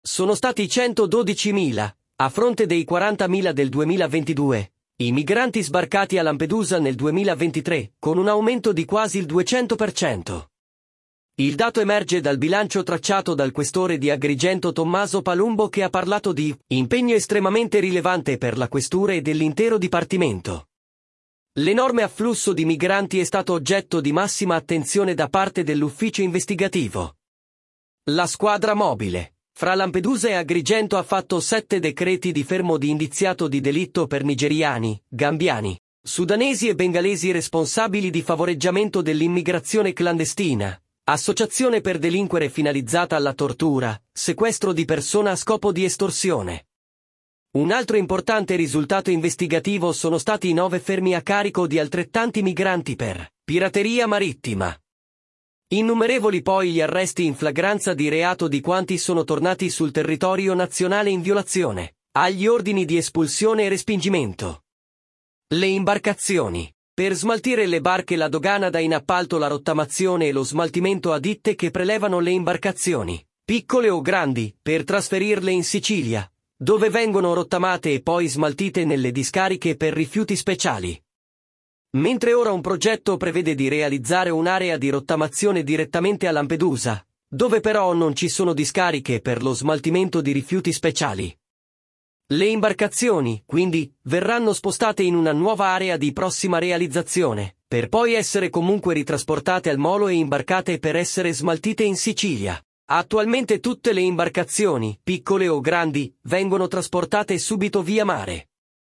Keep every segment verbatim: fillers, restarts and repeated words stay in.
Sono stati centododicimila, a fronte dei quarantamila del duemilaventidue, i migranti sbarcati a Lampedusa nel duemilaventitré, con un aumento di quasi il duecento per cento. Il dato emerge dal bilancio tracciato dal questore di Agrigento Tommaso Palumbo, che ha parlato di impegno estremamente rilevante per la questura e dell'intero dipartimento. L'enorme afflusso di migranti è stato oggetto di massima attenzione da parte dell'ufficio investigativo. La squadra mobile, fra Lampedusa e Agrigento, ha fatto sette decreti di fermo di indiziato di delitto per nigeriani, gambiani, sudanesi e bengalesi responsabili di favoreggiamento dell'immigrazione clandestina, associazione per delinquere finalizzata alla tortura, sequestro di persona a scopo di estorsione. Un altro importante risultato investigativo sono stati i nove fermi a carico di altrettanti migranti per pirateria marittima. Innumerevoli poi gli arresti in flagranza di reato di quanti sono tornati sul territorio nazionale in violazione agli ordini di espulsione e respingimento. Le imbarcazioni. Per smaltire le barche la dogana dà in appalto la rottamazione e lo smaltimento a ditte che prelevano le imbarcazioni, piccole o grandi, per trasferirle in Sicilia, dove vengono rottamate e poi smaltite nelle discariche per rifiuti speciali. Mentre ora un progetto prevede di realizzare un'area di rottamazione direttamente a Lampedusa, dove però non ci sono discariche per lo smaltimento di rifiuti speciali. Le imbarcazioni, quindi, verranno spostate in una nuova area di prossima realizzazione, per poi essere comunque ritrasportate al molo e imbarcate per essere smaltite in Sicilia. Attualmente tutte le imbarcazioni, piccole o grandi, vengono trasportate subito via mare.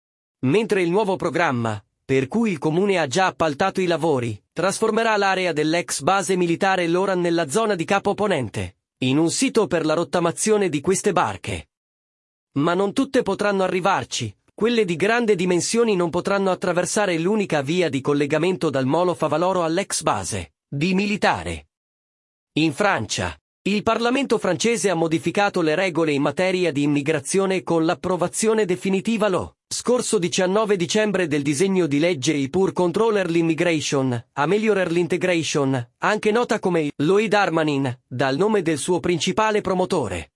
Mentre il nuovo programma, per cui il comune ha già appaltato i lavori, trasformerà l'area dell'ex base militare Loran nella zona di Capo Ponente, in un sito per la rottamazione di queste barche. Ma non tutte potranno arrivarci, quelle di grandi dimensioni non potranno attraversare l'unica via di collegamento dal molo Favaloro all'ex base di militare. In Francia, il Parlamento francese ha modificato le regole in materia di immigrazione con l'approvazione definitiva lo scorso diciannove dicembre del disegno di legge I Pour Contrôler l'Immigration, Améliorer l'Integration, anche nota come Loïc Darmanin, dal nome del suo principale promotore.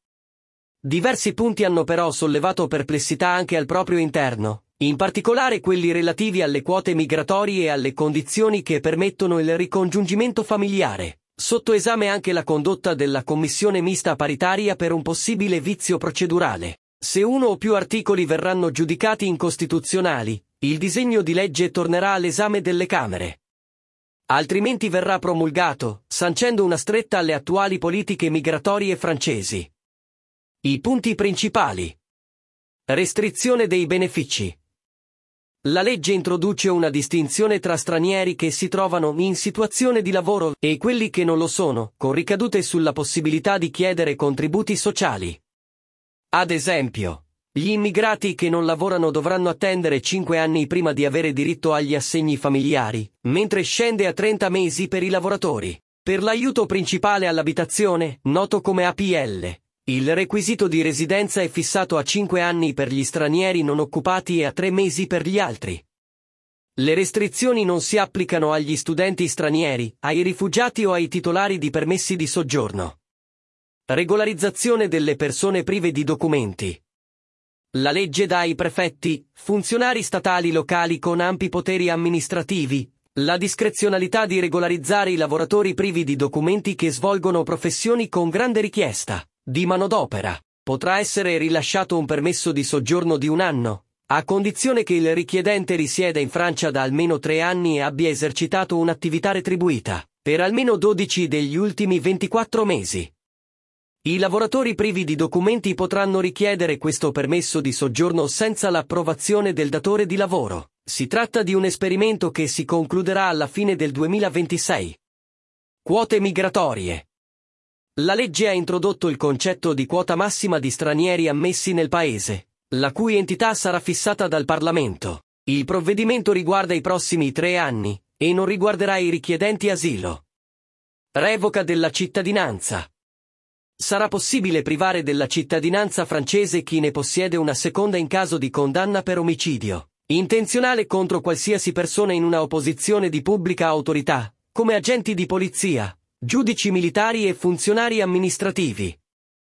Diversi punti hanno però sollevato perplessità anche al proprio interno, in particolare quelli relativi alle quote migratorie e alle condizioni che permettono il ricongiungimento familiare. Sotto esame anche la condotta della commissione mista paritaria per un possibile vizio procedurale. Se uno o più articoli verranno giudicati incostituzionali, il disegno di legge tornerà all'esame delle Camere. Altrimenti verrà promulgato, sancendo una stretta alle attuali politiche migratorie francesi. I punti principali. Restrizione dei benefici. La legge introduce una distinzione tra stranieri che si trovano in situazione di lavoro e quelli che non lo sono, con ricadute sulla possibilità di chiedere contributi sociali. Ad esempio, gli immigrati che non lavorano dovranno attendere cinque anni prima di avere diritto agli assegni familiari, mentre scende a trenta mesi per i lavoratori. Per l'aiuto principale all'abitazione, noto come A P L, il requisito di residenza è fissato a cinque anni per gli stranieri non occupati e a tre mesi per gli altri. Le restrizioni non si applicano agli studenti stranieri, ai rifugiati o ai titolari di permessi di soggiorno. Regolarizzazione delle persone prive di documenti. La legge dà ai prefetti, funzionari statali locali con ampi poteri amministrativi, la discrezionalità di regolarizzare i lavoratori privi di documenti che svolgono professioni con grande richiesta di manodopera. Potrà essere rilasciato un permesso di soggiorno di un anno, a condizione che il richiedente risieda in Francia da almeno tre anni e abbia esercitato un'attività retribuita per almeno dodici degli ultimi ventiquattro mesi. I lavoratori privi di documenti potranno richiedere questo permesso di soggiorno senza l'approvazione del datore di lavoro. Si tratta di un esperimento che si concluderà alla fine del duemilaventisei. Quote migratorie. La legge ha introdotto il concetto di quota massima di stranieri ammessi nel paese, la cui entità sarà fissata dal Parlamento. Il provvedimento riguarda i prossimi tre anni, e non riguarderà i richiedenti asilo. Revoca della cittadinanza. Sarà possibile privare della cittadinanza francese chi ne possiede una seconda in caso di condanna per omicidio intenzionale contro qualsiasi persona in una opposizione di pubblica autorità, come agenti di polizia, giudici militari e funzionari amministrativi.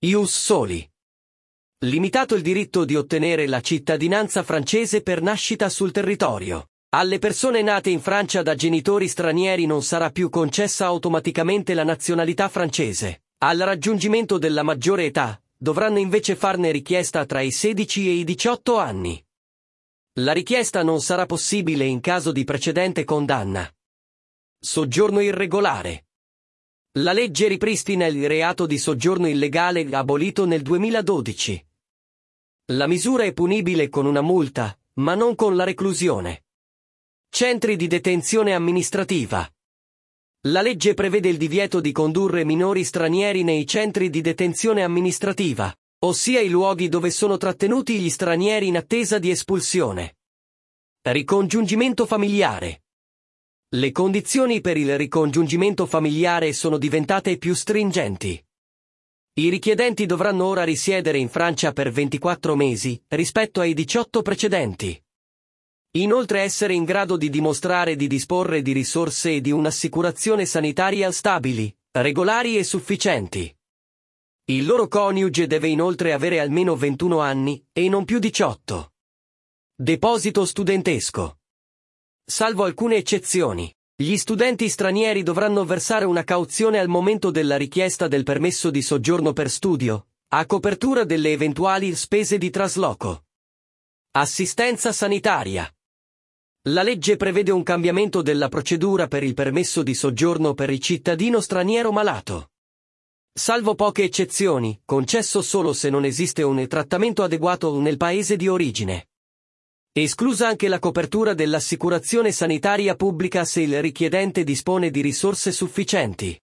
Ius soli. Limitato il diritto di ottenere la cittadinanza francese per nascita sul territorio. Alle persone nate in Francia da genitori stranieri non sarà più concessa automaticamente la nazionalità francese. Al raggiungimento della maggiore età, dovranno invece farne richiesta tra i sedici e i diciotto anni. La richiesta non sarà possibile in caso di precedente condanna. Soggiorno irregolare. La legge ripristina il reato di soggiorno illegale abolito nel duemiladodici. La misura è punibile con una multa, ma non con la reclusione. Centri di detenzione amministrativa. La legge prevede il divieto di condurre minori stranieri nei centri di detenzione amministrativa, ossia i luoghi dove sono trattenuti gli stranieri in attesa di espulsione. Ricongiungimento familiare. Le condizioni per il ricongiungimento familiare sono diventate più stringenti. I richiedenti dovranno ora risiedere in Francia per ventiquattro mesi, rispetto ai diciotto precedenti. Inoltre essere in grado di dimostrare di disporre di risorse e di un'assicurazione sanitaria stabili, regolari e sufficienti. Il loro coniuge deve inoltre avere almeno ventuno anni, e non più diciotto. Deposito studentesco. Salvo alcune eccezioni, gli studenti stranieri dovranno versare una cauzione al momento della richiesta del permesso di soggiorno per studio, a copertura delle eventuali spese di trasloco. Assistenza sanitaria. La legge prevede un cambiamento della procedura per il permesso di soggiorno per il cittadino straniero malato. Salvo poche eccezioni, concesso solo se non esiste un trattamento adeguato nel paese di origine. Esclusa anche la copertura dell'assicurazione sanitaria pubblica se il richiedente dispone di risorse sufficienti.